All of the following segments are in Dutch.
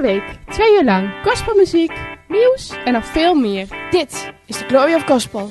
week, 2 uur lang, gospelmuziek, nieuws en nog veel meer. Dit is de Glory of Gospel.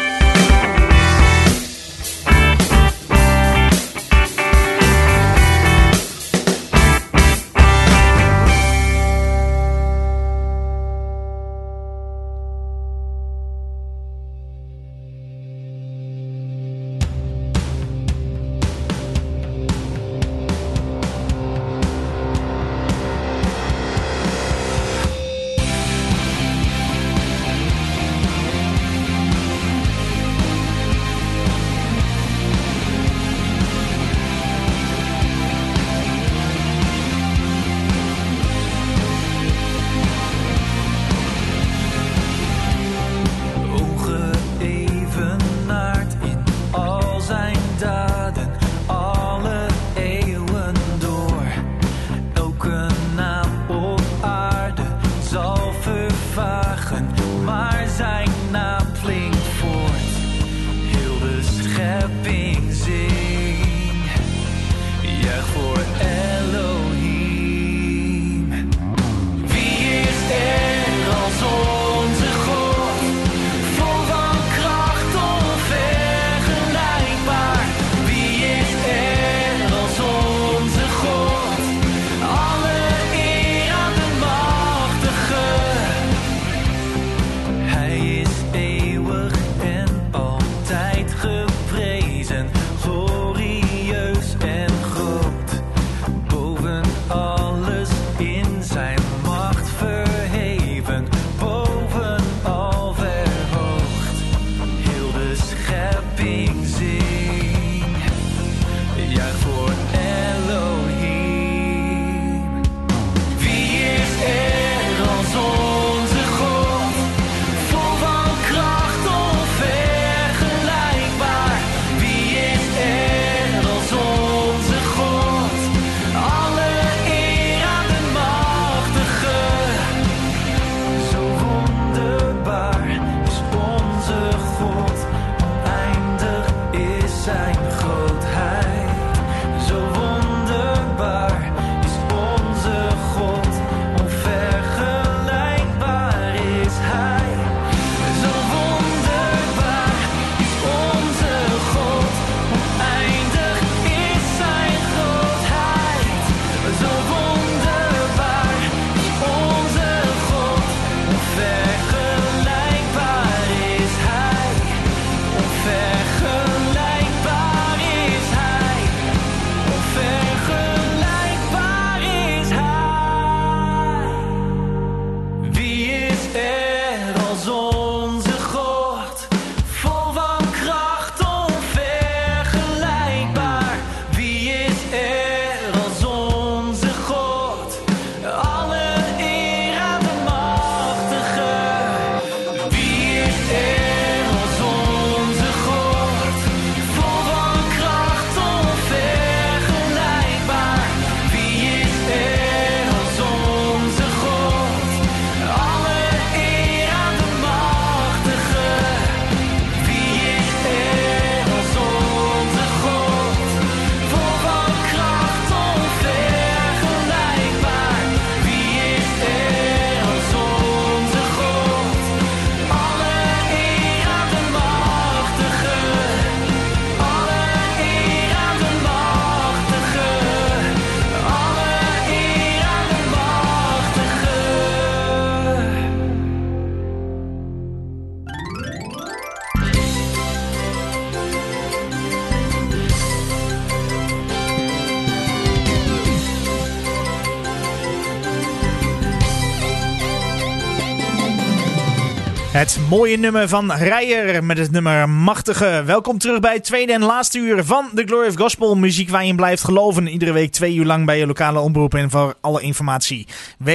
Het mooie nummer van Rijer met het nummer Machtige. Welkom terug bij het tweede en laatste uur van de Glory of Gospel. Muziek waar je in blijft geloven. Iedere week 2 uur lang bij je lokale omroep. En voor alle informatie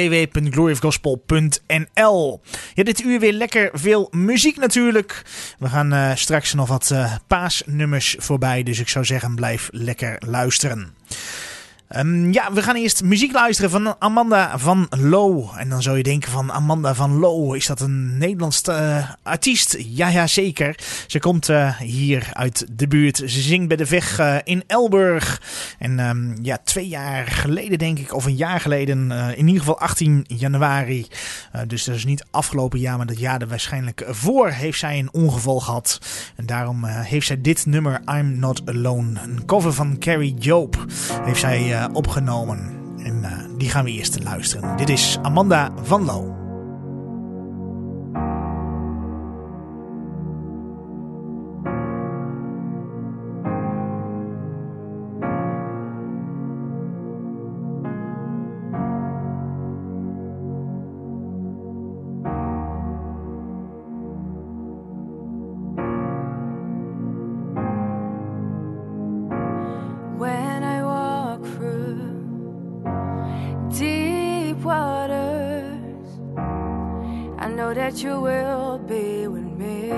www.gloryofgospel.nl. Ja, dit uur weer lekker veel muziek natuurlijk. We gaan straks nog wat paasnummers voorbij. Dus ik zou zeggen, blijf lekker luisteren. We gaan eerst muziek luisteren van Amanda van Loo. En dan zou je denken van Amanda van Loo, is dat een Nederlands artiest? Ja, zeker. Ze komt hier uit de buurt. Ze zingt bij de Weg in Elburg. En 2 jaar geleden denk ik, of een jaar geleden, in ieder geval 18 januari. Dus dat is niet afgelopen jaar, maar dat jaar er waarschijnlijk voor heeft zij een ongeval gehad. En daarom heeft zij dit nummer I'm Not Alone, een cover van Carrie Job, heeft zij opgenomen. En die gaan we eerst luisteren. Dit is Amanda van Loo. That you will be with me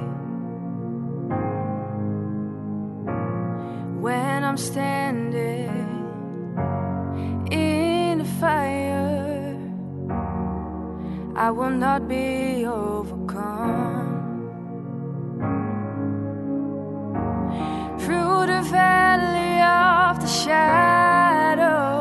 when I'm standing in the fire. I will not be overcome. Through the valley of the shadow,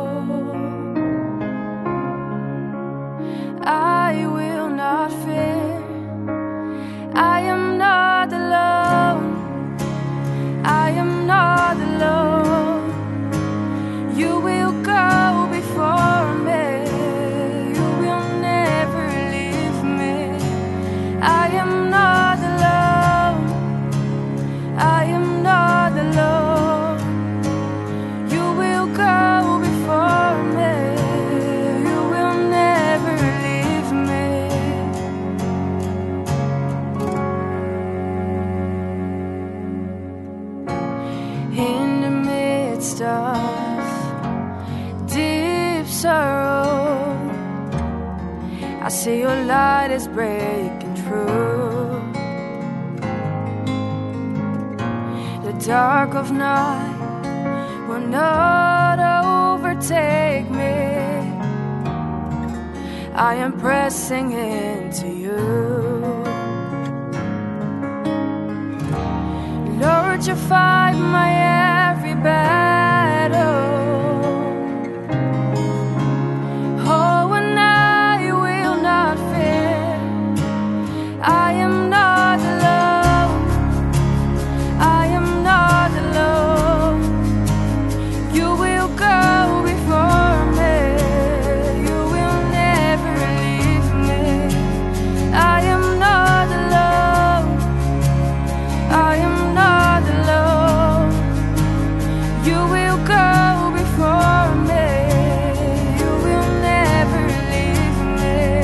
I will not fear. I am not alone. I am not alone. You will go before me. You will never leave me. I am not alone. I am not alone. You will go before me. You will never leave me. In the midst of deep sorrow, I see your light is breaking through the dark of night will not overtake me. I am pressing into you. Lord, you fight my every battle. Oh, and I will not fear. I am not alone. I am not alone. You will go before me. You will never leave me. I am not alone. I am not alone. You will go before me. You will never leave me.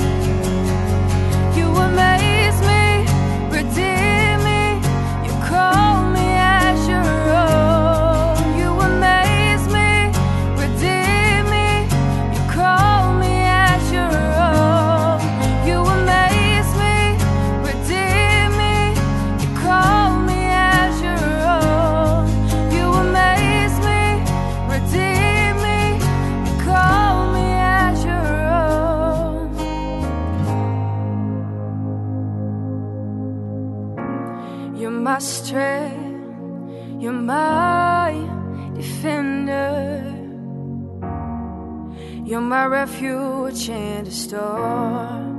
You amaze me, redeem me. You call me as your own. You amaze me, redeem me. You call me as your own. You amaze me, redeem me. You call me as your own. You amaze me, redeem me. You call me as your own. You're my strength, you're my defender. You're my refuge in the storm.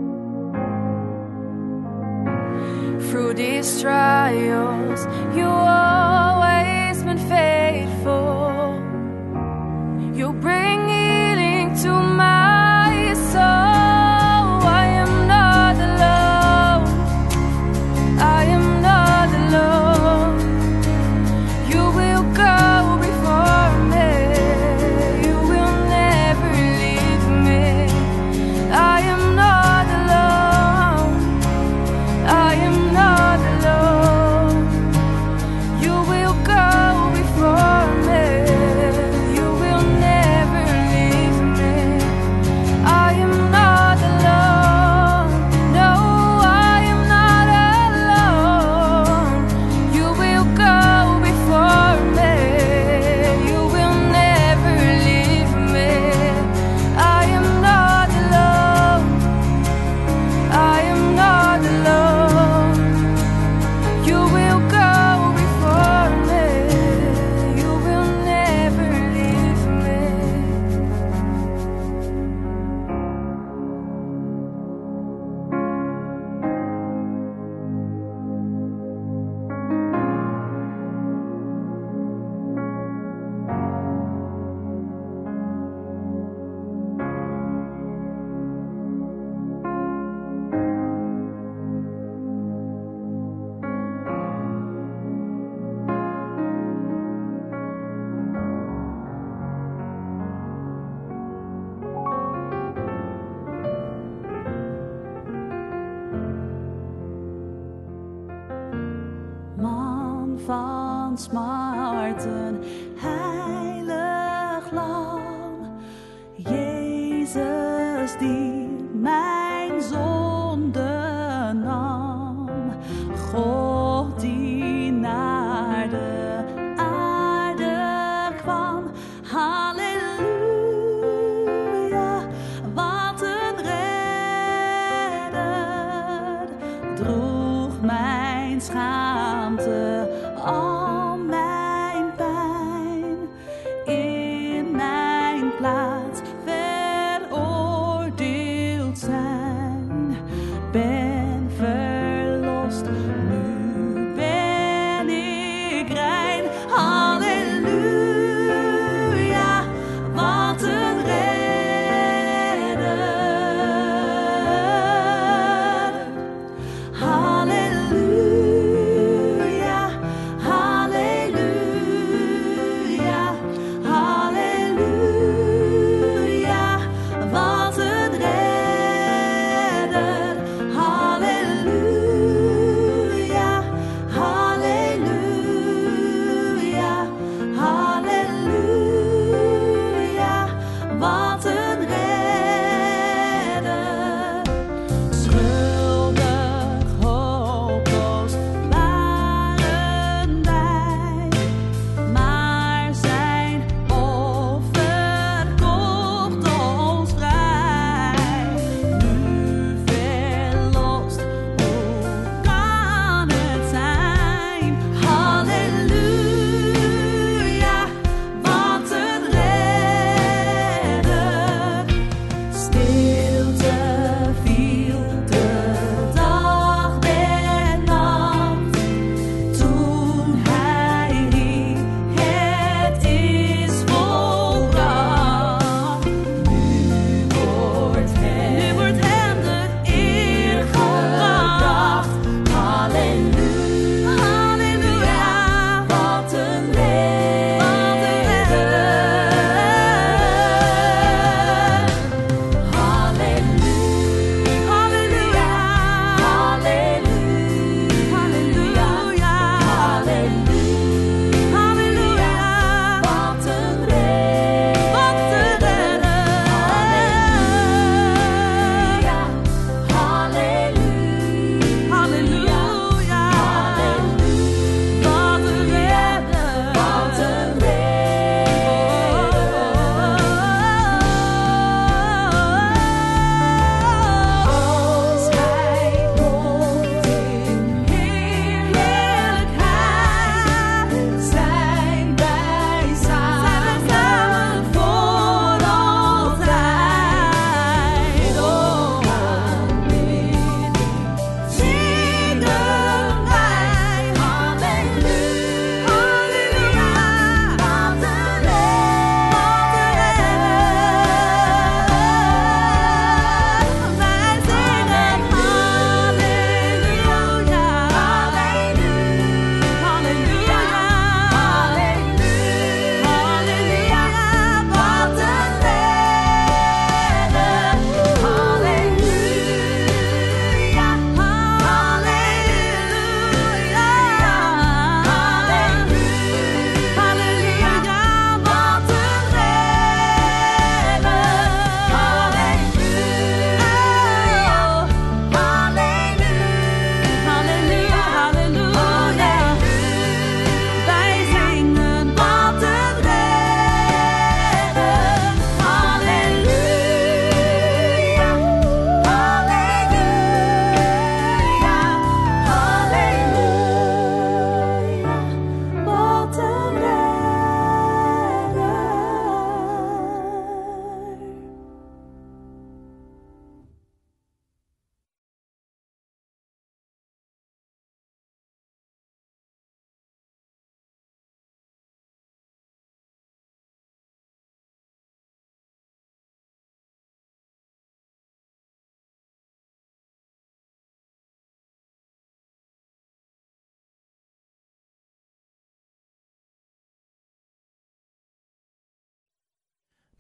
Through these trials, you always been faithful. You bring healing to my soul. I am not alone. I am not alone. You will go before me. You will never leave me. I am not alone. I am not alone. You will van smarten, heilig lam. Jezus die mijn zonde nam, God die naar de aarde kwam. Halleluja, wat een redder, droeg mijn schaamte, al mijn pijn, in mijn plaats veroordeeld zijn. Ben verlost, nu ben ik rein. Halleluja, wat een redder. Halleluja, halleluja, halleluja, wat een redder. Halleluja, halleluja,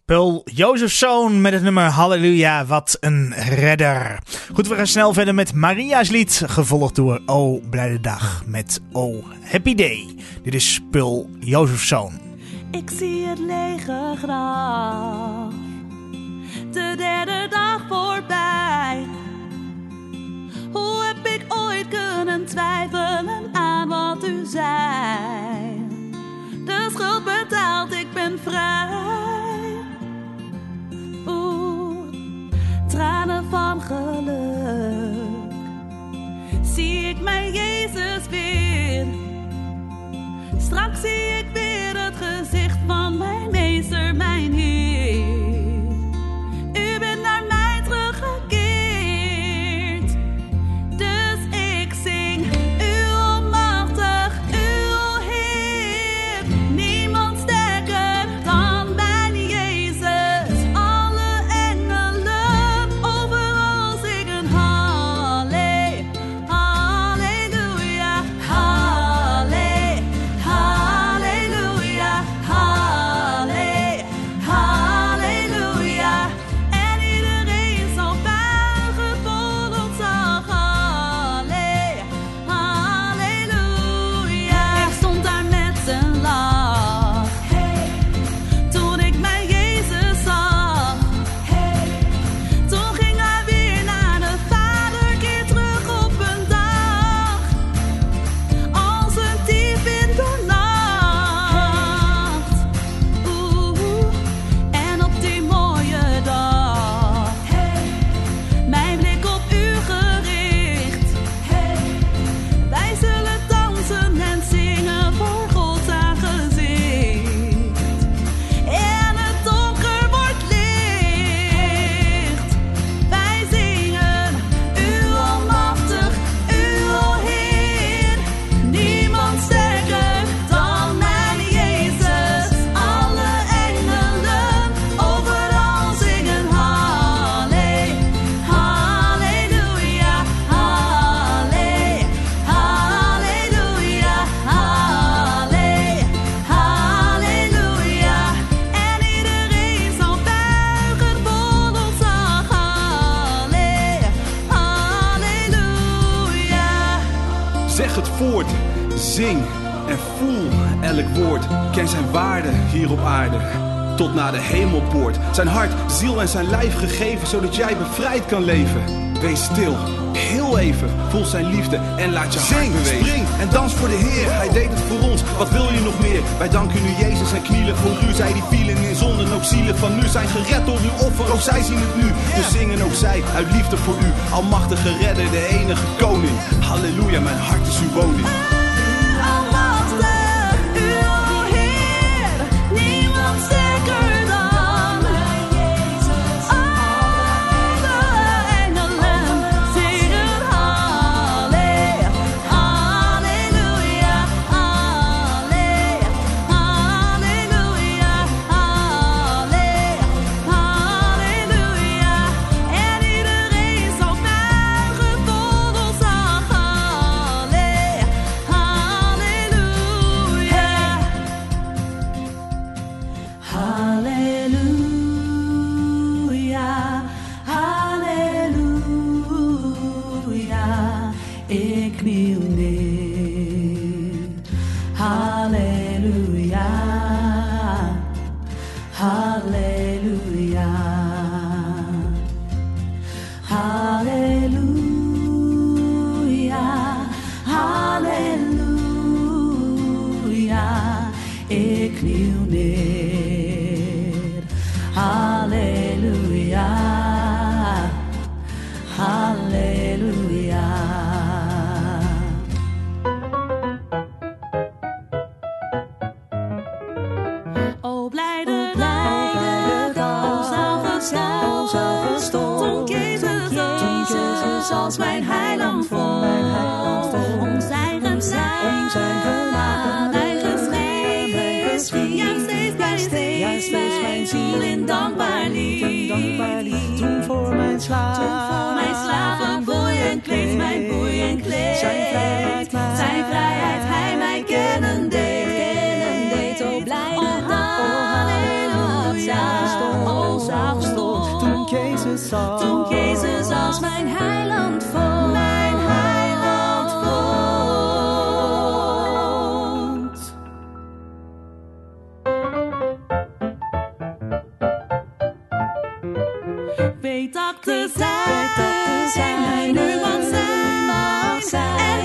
Peul Jozefzoon met het nummer Halleluja, wat een redder. Goed, we gaan snel verder met Maria's lied, gevolgd door O Blijde Dag met O Happy Day. Dit is Peul Jozefzoon. Ik zie het lege graf, de derde dag voorbij. Hoe heb ik ooit kunnen twijfelen aan wat u zei? De schuld betaald, ik ben vrij. Tranen van geluk, zie ik mijn Jezus weer. Straks zie ik weer het gezicht van mijn meester, mijn Heer. U bent naar mij teruggekeerd, dus ik zing u almachtig, u o Heer. Niemand sterker dan mijn Jezus. Alle engelen overal zingen halle, halleluja, halle, halleluja, halle, halleluja. En iedereen zal buigen voor ons zang, halle, halleluja. Ik stond daar met zijn lach, toen ik mijn Jezus zag. Toen ging hij weer naar de Vader, keer terug op een dag, als een dief in de nacht. En op die mooie dag, mijn blik op u gericht. Wij zullen dansen en zingen voor Gods aangezicht. En het donker wordt licht. Wij zingen u almachtig, u o Heer. Niemand sterker dan mijn Jezus. Alle engelen overal zingen halle, halleluja, halle, halleluja, halle, halleluja. En iedereen zal buigen voor ons zang, halle, halleluja. Zeg het voort, zing en voel elk woord. Ken zijn waarde hier op aarde, tot naar de hemelpoort. Zijn hart, ziel en zijn lijf gegeven, zodat jij bevrijd kan leven. Wees stil, heel even, voel zijn liefde en laat je hart bewegen. Spring en dans voor de Heer, hij deed het voor ons, wat wil je nog meer? Wij danken u Jezus en knielen voor u. Zij die vielen in zonden, ook zielig van nu, zijn gered door uw offer, ook zij zien het nu. Dus zingen ook zij uit liefde voor u, almachtige redder, de enige koning. Halleluja, mijn hart is uw woning. Almachtig, u o Heer, niemand sterker dan mijn Jezus. Alle engelen zingen halle, halleluja, halle, halleluja, halle, halleluja. En iedereen zal buigen voor ons zang, halle, halleluja. Halleluja, halleluja, ik kniel neer. Halleluja, halleluja, halleluja, halleluja, ik kniel neer. Halleluja, halleluja. O blijde dag, o zal gestoord, Jezus als mijn heiland vond. Om zijn genade mij geschreven, ja steeds bij weet dat te zijn. Hij nu mag zijn. En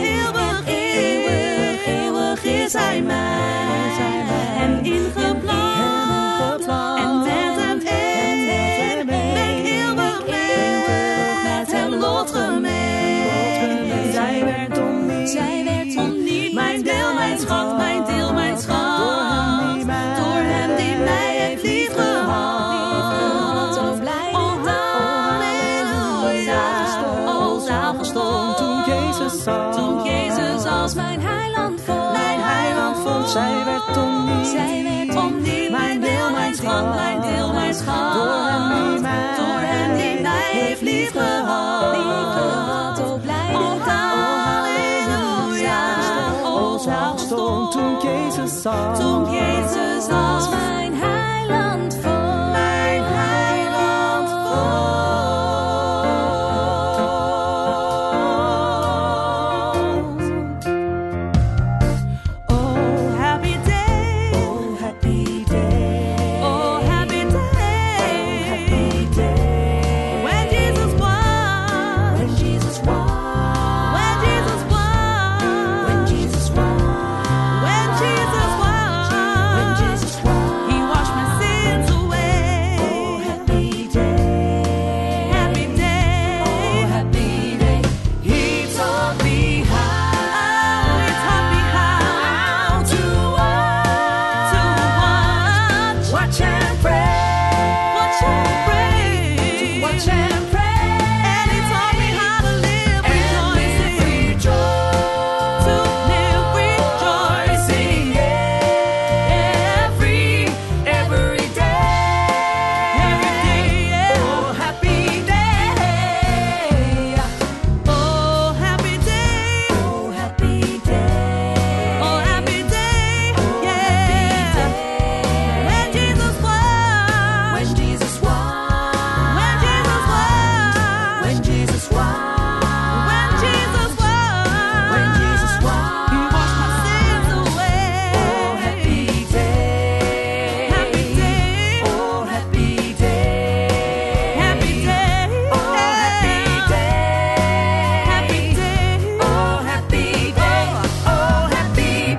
eeuwig is hij mij. En ingeplant. En met hem één. Ben ik eeuwig met hem lot gemeen. Zij werd om niet. Mijn deel, mijn schat, mijn deel, mijn schat. Door hem die mij heeft lief gehad. O halleluja. O zaal gestond. Toen Jezus als mijn heiland vond. Zij werd om niet. Mijn deel, mijn schat, mijn deel, mijn schat. Door hem die mij heeft lief gehad. O halleluja. O zaal gestond. Toen Jezus als mijn heiland vond. Mijn heiland vond. Oh, happy day. Oh, happy day. Oh, happy day. Oh, happy day. When Jesus won. When Jesus won. When Jesus won. When Jesus won. When Jesus won. When Jesus won. He washed my sins away. Oh, happy day. Happy day. Oh, happy day. He taught me how. He taught me how to watch and pray. Watch and pray. Watch and pray. And he taught me how to live rejoicing. To live rejoicing. Every day. Oh, happy day. Oh, happy day. Oh, happy day. Oh, happy day. Yeah. When Jesus won. When Jesus won. When Jesus won. When Jesus won. When Jesus won. When Jesus won. He washed my sins away. Oh, happy day. Happy day. Oh, happy day. Happy day. Oh, happy day. Happy day. Oh, happy day. Oh, happy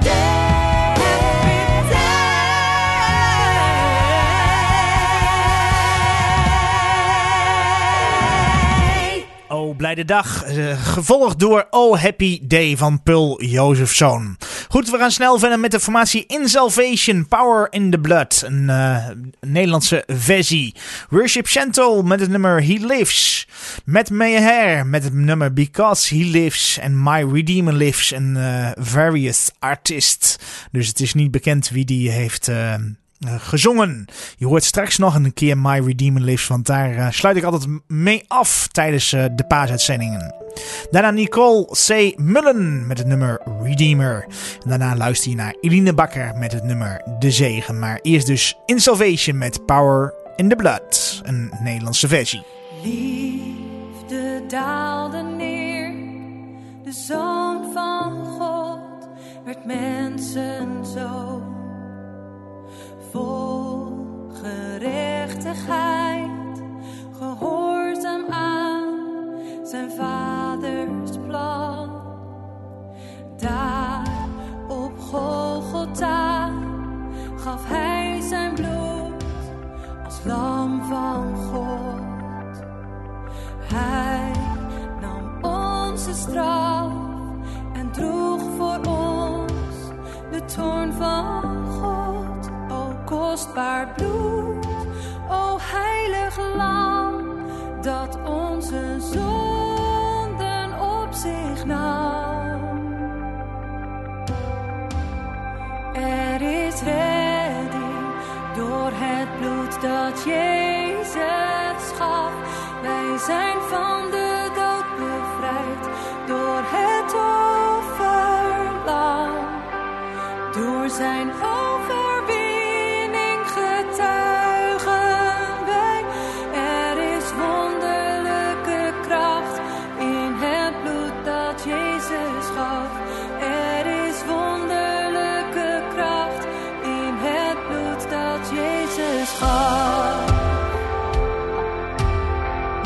day. Oh, blijde dag. Gevolgd door Oh Happy Day van Pul Jozefzoon. Goed, we gaan snel verder met de formatie In Salvation, Power in the Blood. Een Nederlandse versie. Worship Gentle met het nummer He Lives. Matt Maher met het nummer Because He Lives. En My Redeemer Lives. En various artists. Dus het is niet bekend wie die heeft gezongen. Je hoort straks nog een keer My Redeemer Lives, want daar sluit ik altijd mee af tijdens de paasuitzendingen. Daarna Nicole C. Mullen met het nummer Redeemer. En daarna luister je naar Eline Bakker met het nummer De Zegen. Maar eerst dus In Salvation met Power in the Blood. Een Nederlandse versie. Liefde daalde neer, de Zoon van God werd mensenzoon. Vol gerechtigheid, gehoorzaam aan zijn vaders plan. Daar op Golgotha gaf hij zijn bloed als lam van God. Hij nam onze straf en droeg voor ons de toorn van God. O kostbaar bloed, o heilig lam, dat onze zonden op zich nam. Er is redding door het bloed dat Jezus gaf. Wij zijn van de dood bevrijd door het offerlam. Door zijn overwinning getuigen wij. Er is wonderlijke kracht in het bloed dat Jezus gaf. Er is wonderlijke kracht in het bloed dat Jezus gaf.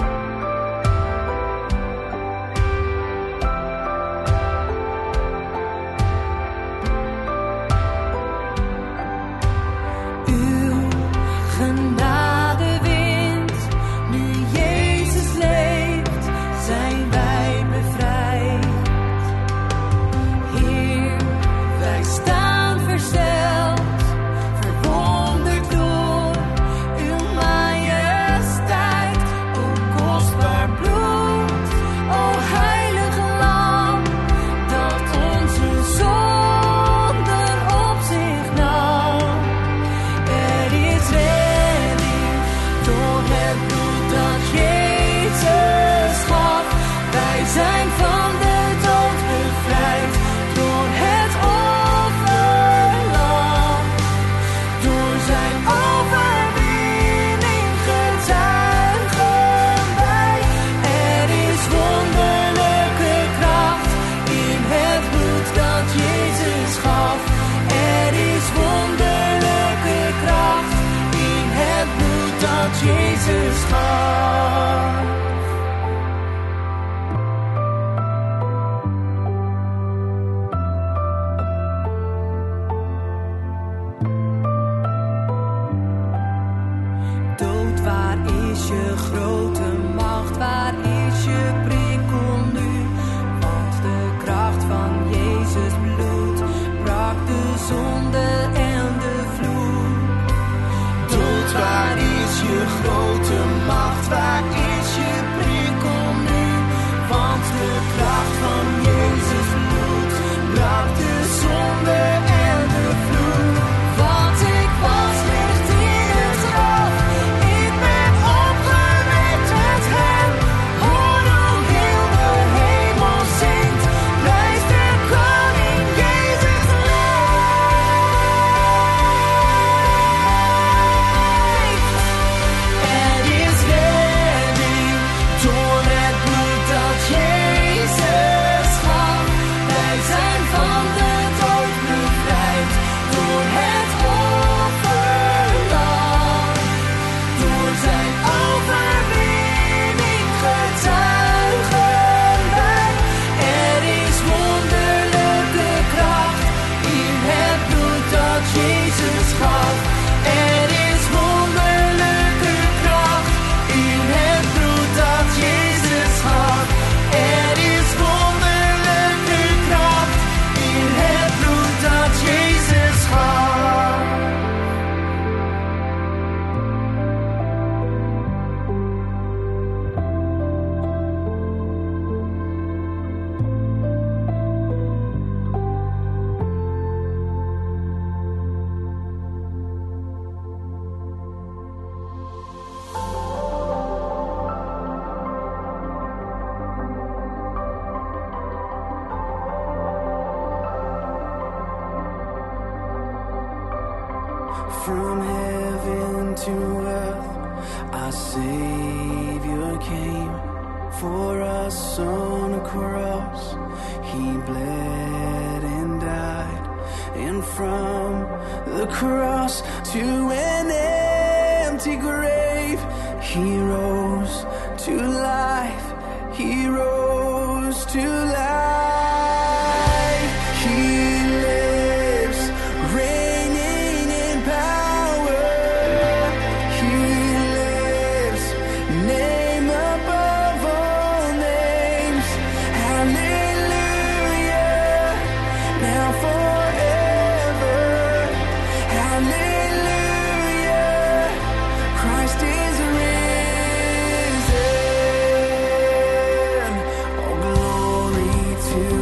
is je grote macht? Waar is je prikkel nu? Want de kracht van Jezus bloed brak de zonde en de vloek. Dood, waar is je grote macht? Waar is je prikkel nu? Want de kracht van Jezus bloed brak de zonde en de vloek. Want ik was licht in het graf, ik ben opgewekt met hem. Hoor hoe heel de hemel zingt, prijs de koning Jezus leeft. Er is redding door het bloed dat Jezus gaf. Wij zijn van de dood bevrijd door het offerlam. Door zijn overwinning getuigen wij. Er is wonderlijke kracht in het bloed dat Jezus gaf. Er is wonderlijke kracht in het bloed dat Jezus gaf. Er is wonderlijke kracht in het bloed dat Jezus gaf. From heaven to earth, our Savior came for us on a cross. He bled and died, and from the cross to an empty grave, He rose to life. He rose to life. He lives, reigning in power. He lives, name above all names. Hallelujah, now forever. Hallelujah, Christ is risen. Oh, glory to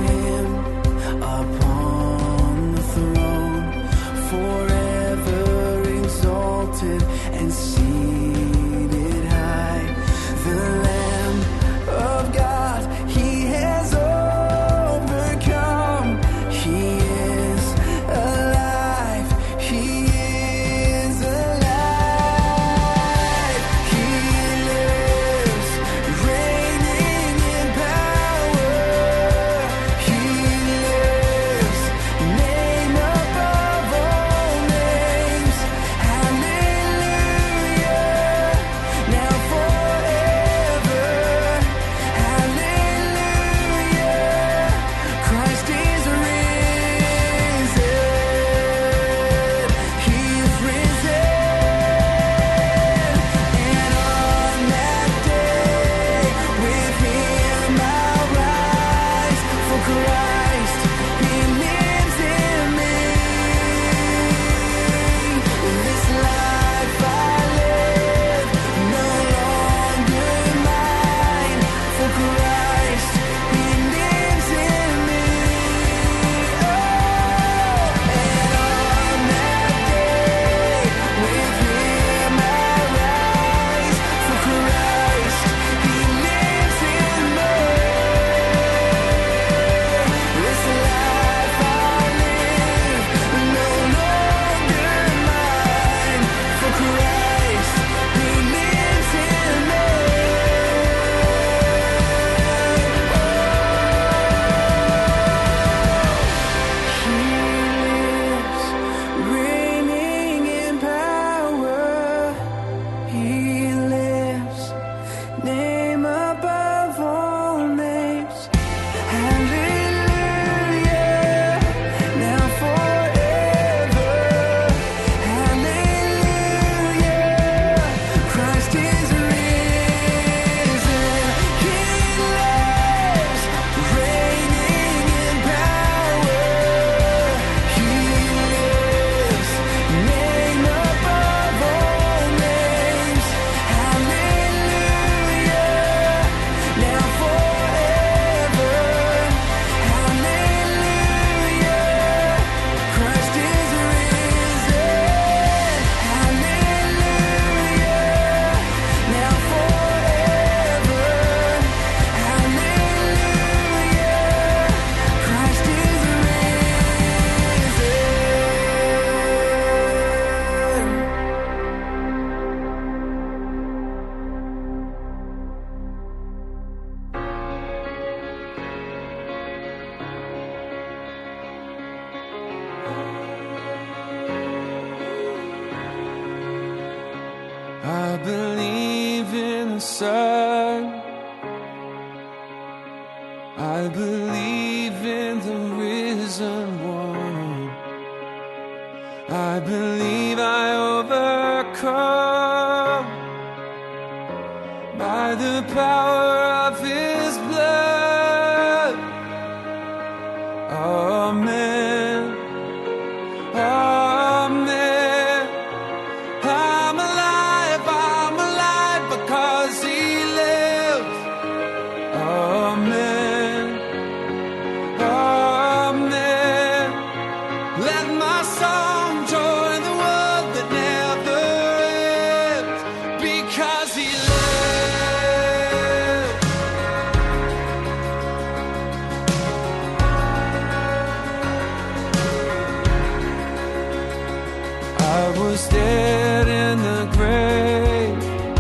I believe in the sun. I believe in the risen one. I believe I overcome by the power of his blood. Amen. Amen. I'm alive because he lives. Amen. Amen. Let my song join the world that never ends because he lives. I was dead in the grave.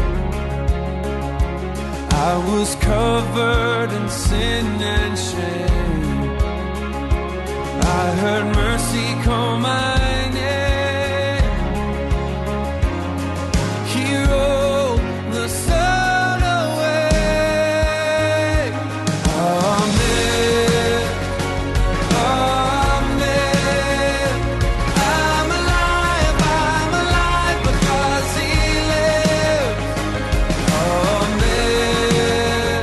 I was covered in sin and shame. I heard mercy call my name. He rolled the sun away. Amen. Amen. I'm alive because he lives. Amen.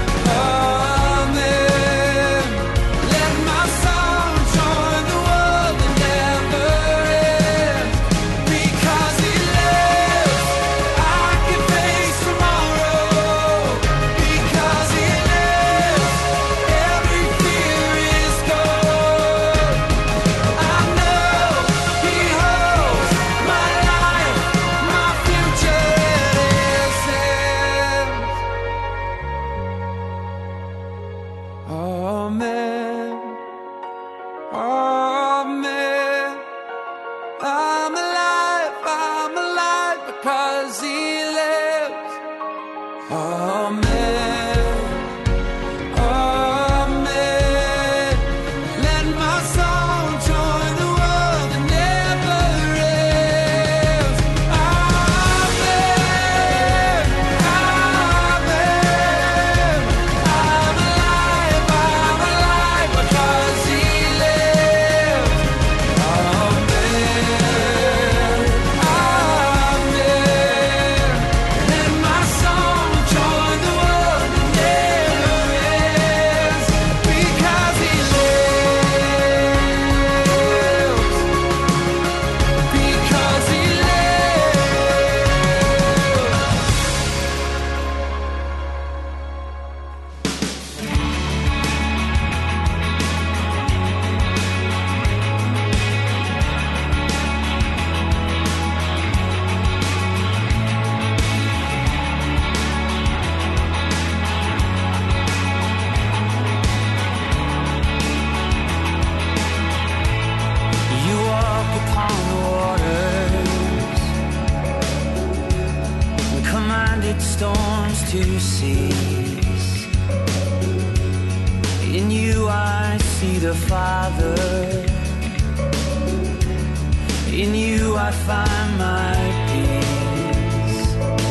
Amen. Let my song join the world that never ends because he lives. I can face tomorrow because he lives. Every fear is gone. I know he holds my life, my future is his. Amen. Amen. I'm alive because he lives. Amen. Amen. Let my song join the world that never ends. Amen. Amen. I'm alive because he lives. Amen. Amen. Let my song join the world that never ends because he lives. Because he You walk upon the waters and commanded storms to cease. In you I see the Father. In you I find my peace.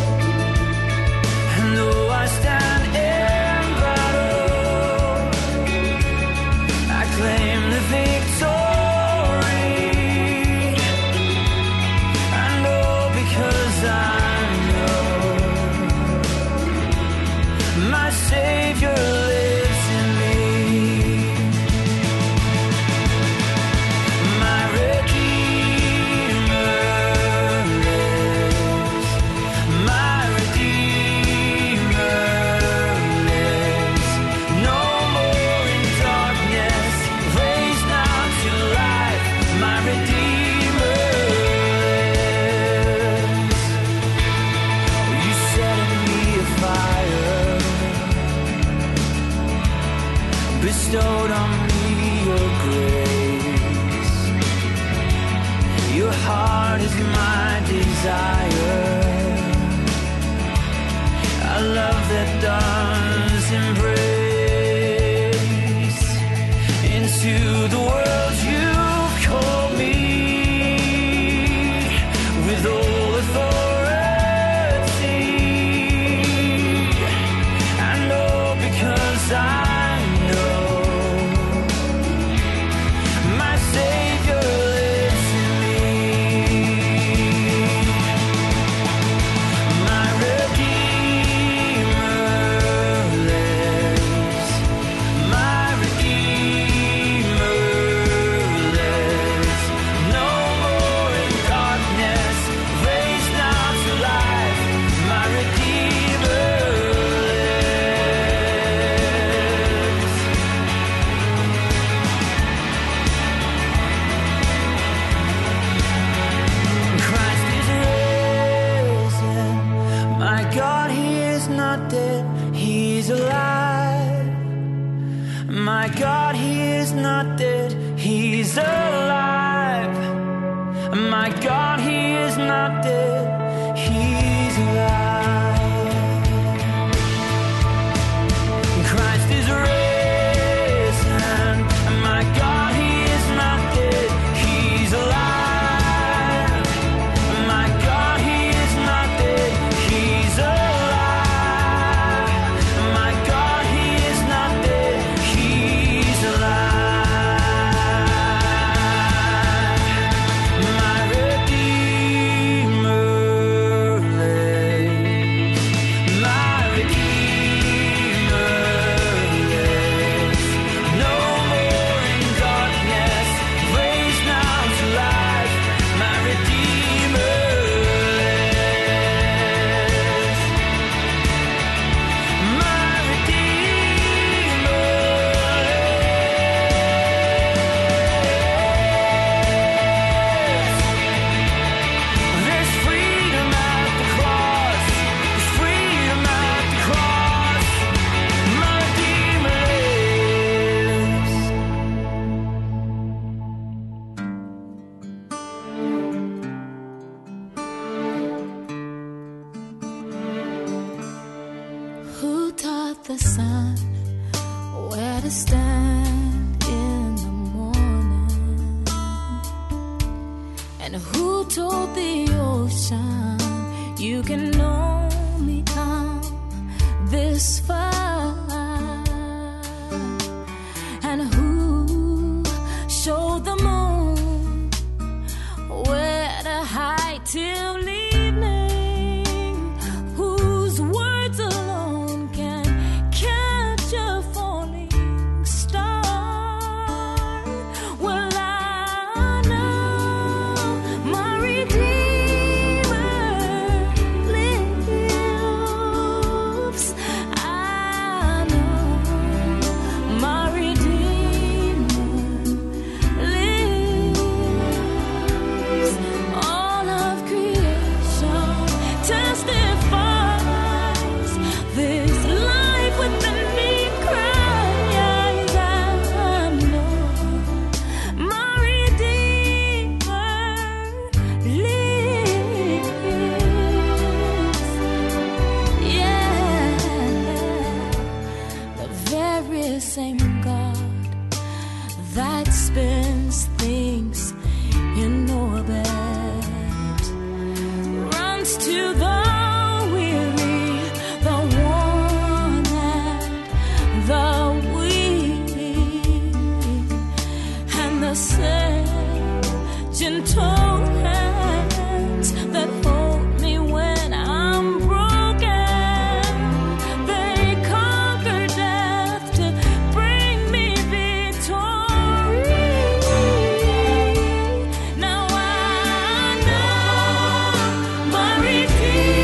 And though I stand in battle, I claim the victory. And all because I know my Savior lives in me. My Redeemer lives. My Redeemer lives. No more in darkness, raised now to life. My Redeemer lives. You set me afire, bestowed on me your grace. Your heart is my desire. A love that does embrace. Into the world you've called me with all authority. My God, He is not dead, He's alive. My God, He is not dead, He's alive. Christ is risen. My God, He is not dead, He's alive. My God, He is not dead, He's alive. My God, He is not dead, He's alive. My Redeemer lives. My Redeemer lives. No more in darkness, raised now to life. My Redeemer lives. My Redeemer lives. There's freedom at the cross. There's freedom at the cross. My Redeemer lives. Who taught the sun where to stand in the morning? And who told the ocean you can only come this far? And who showed the moon where to hide till evening? Whose words alone can catch a falling star? Well, I know my Redeemer lives. I know my Redeemer lives. All of creation testifies this life within me cries. I know my Redeemer lives. Yeah, the very same God that spins things in orbit runs to the weary, the worn and the weak, and the same gentle hands that hold me when I'm broken. They conquer death to bring me victory. Now I know my Redeemer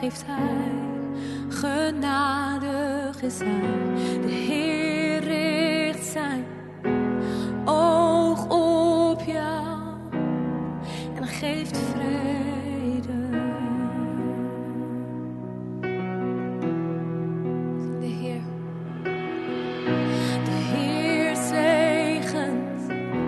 geeft Hij. Genadig is Hij. De Heer richt zijn oog op jou en geeft vrede. De Heer zegent,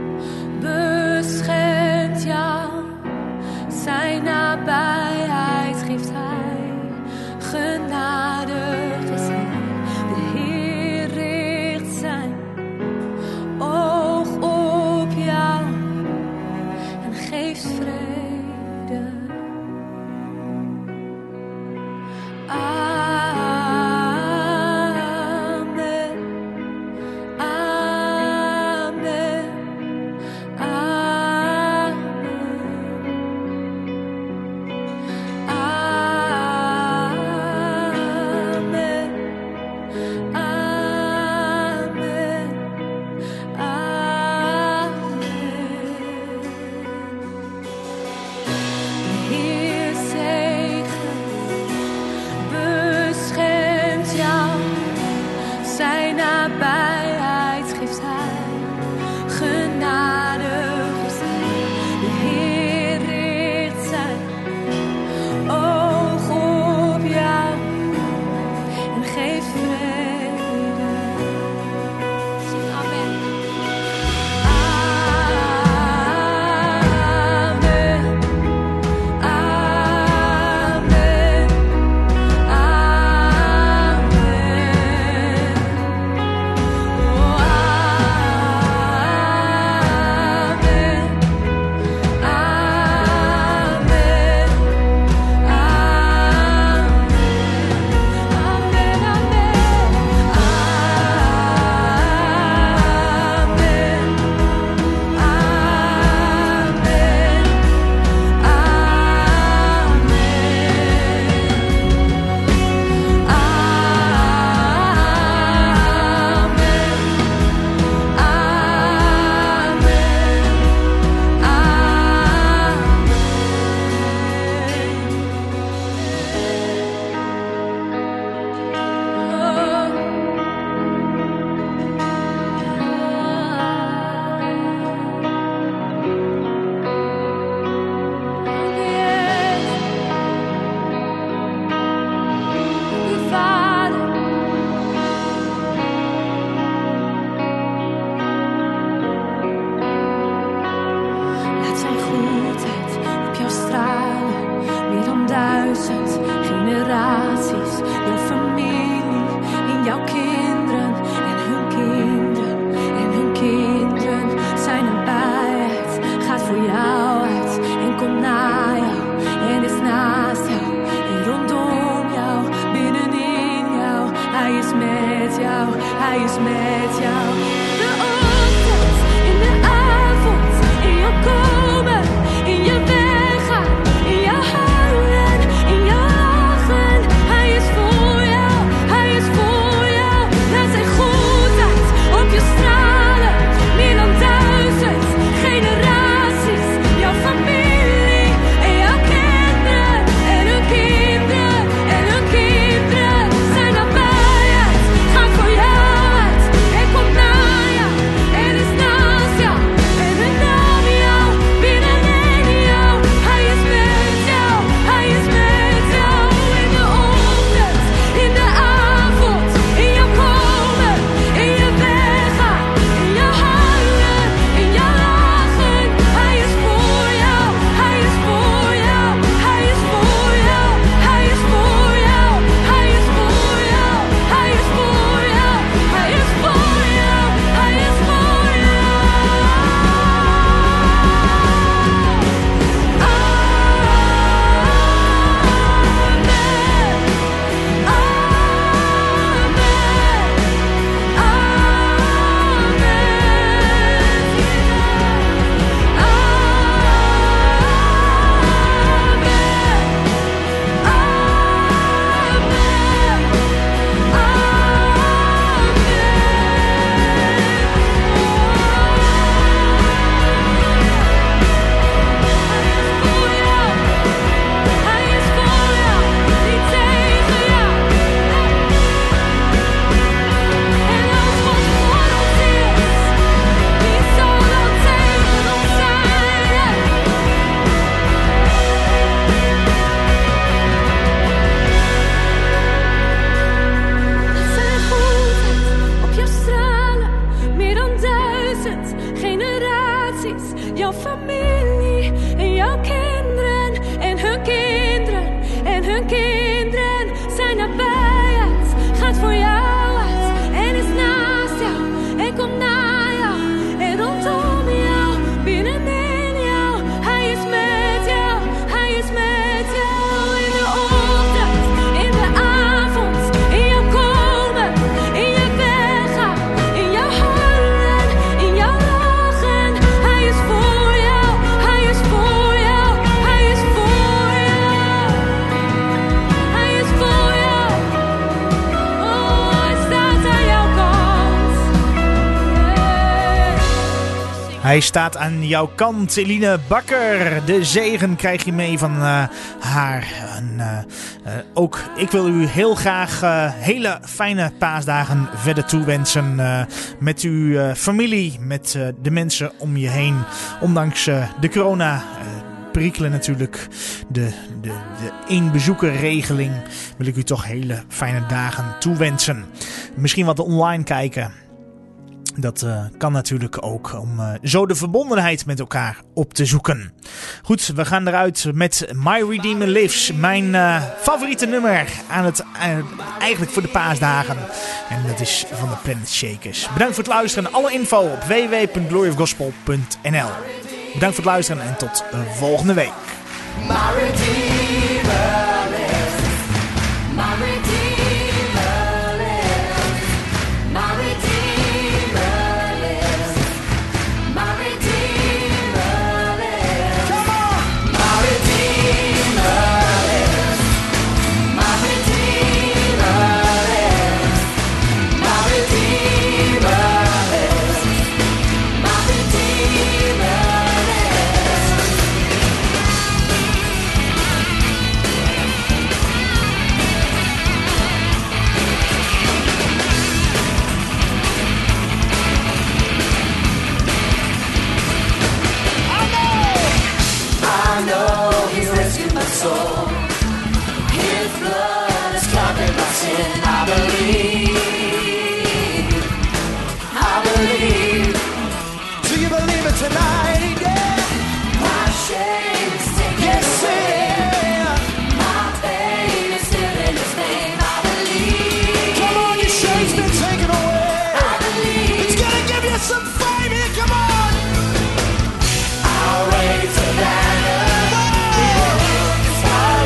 beschermt jou, zijn nabijheid geeft Hij. Genadig is Hij. De Heer jouw familie en jouw kinderen en hun kinderen en hun kinderen. Zijn nabij uit, gaat voor jou uit en is naast jou en komt naar jou en rondom jou, binnenin jou. Hij is met jou, hij is met jou in de ochtend, in de avond, in jouw komen, in je weggaan, in jouw huilen, in jouw lachen. Hij is voor jou, hij is voor jou, hij is voor jou. Hij is voor jou. Oh, hij staat aan jouw kant. Hij staat aan jouw kant, Eline Bakker. De zegen krijg je mee van haar. En, ook ik wil u heel graag hele fijne paasdagen verder toewensen. Met uw familie, met de mensen om je heen. Ondanks de corona perikelen natuurlijk. De één-bezoekerregeling wil ik u toch hele fijne dagen toewensen. Misschien wat online kijken. Dat kan natuurlijk ook om zo de verbondenheid met elkaar op te zoeken. Goed, we gaan eruit met My Redeemer Lives. Mijn favoriete nummer aan eigenlijk voor de paasdagen. En dat is van de Planet Shakers. Bedankt voor het luisteren. Alle info op www.gloryofgospel.nl. Bedankt voor het luisteren en tot volgende week. My Redeemer lives. My Redeemer lives. My Redeemer lives. My Redeemer lives. Come on! My Redeemer lives. My Redeemer lives. My Redeemer lives. My Redeemer I know He's rescued my soul. His blood has covered my sin. I believe. I believe. Do you believe it tonight? Yeah. My shame is taken away. My pain is still in His name. I believe. Come on, your shame's been taken away. I believe. He's gonna give you some fame here. Come on. I'll raise a banner. I'll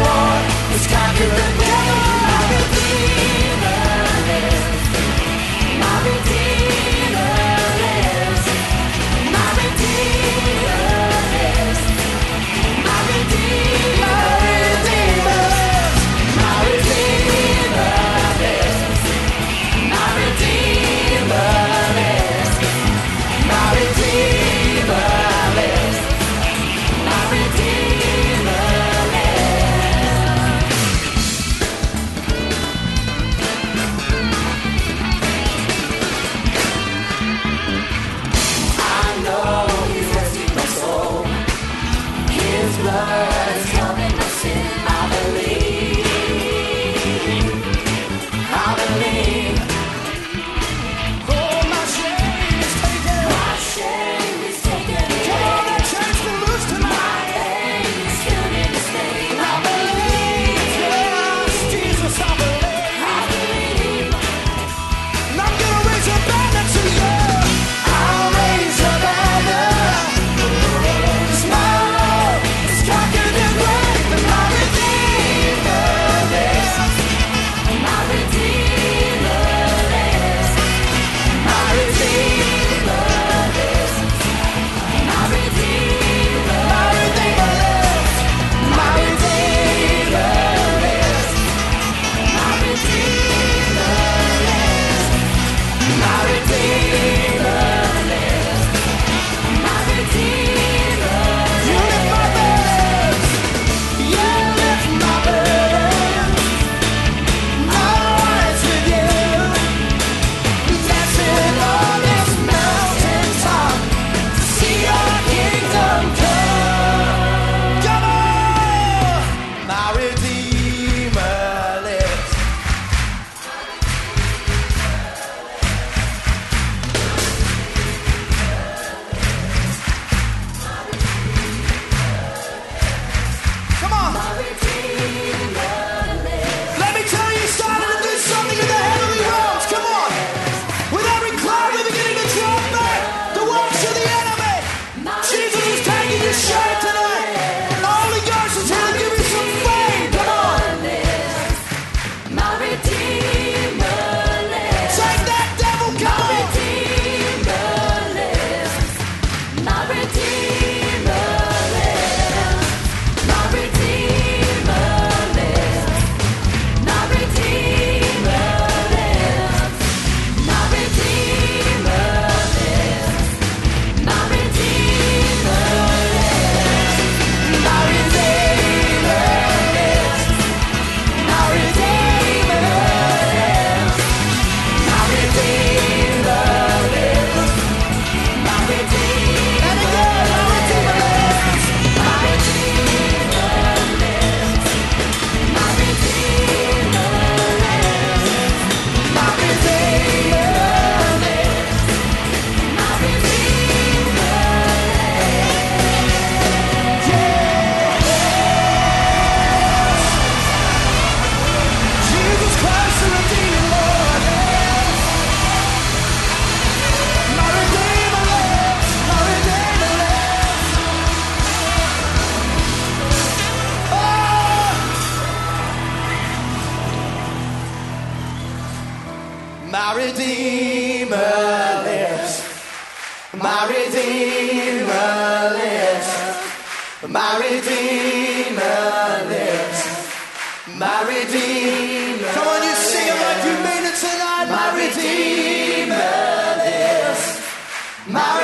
My Redeemer lives. My Redeemer lives. My Redeemer. Come on, you sing it like you mean it tonight. My Redeemer lives. My